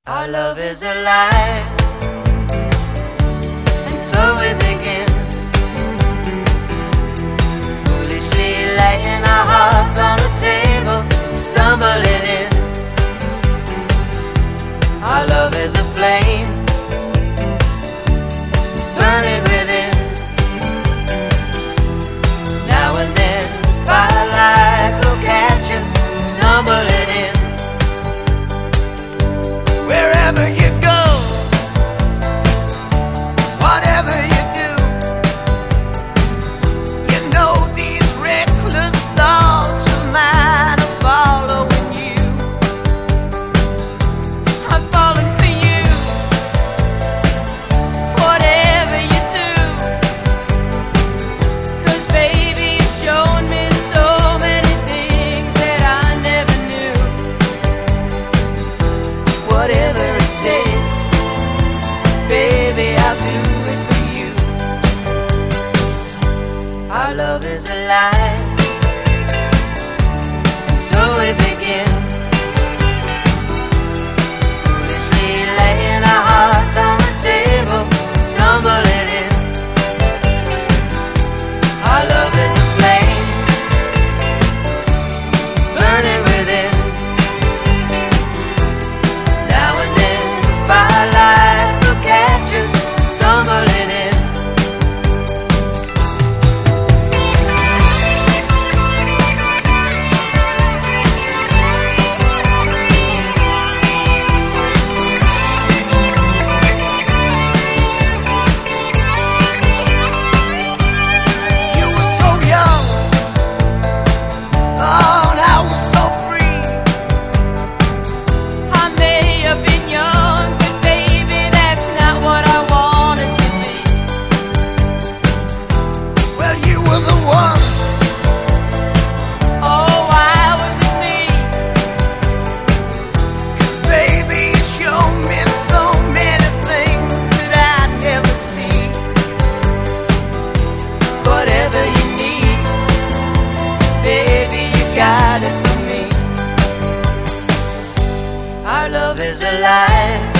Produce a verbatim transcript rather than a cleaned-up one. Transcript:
Our love is alive, and so we begin, foolishly laying our hearts on the table, stumbling in. Our love is a flame, burning within. Now and then, firelight will catch us, stumbling in. Wherever you go, whatever you do, you know these reckless thoughts of mine are following you. I'm falling for you, whatever you do, 'cause baby you've shown me so many things that I never knew. Whatever it takes, baby, I'll do it for you. Our love is alive, and so we begin, foolishly laying our hearts on the table, stumbling in. Our love is a flame, burning within. Now and then, firelight will catch us, stumbling in. You were so young, oh, and I was so free. I may have been young, but baby that's not what I wanted to be. Well, you were the one. Oh, why was it me? Baby, you showed me so many things that I'd never see. Whatever you need, baby, you got it for me. Our love is alive,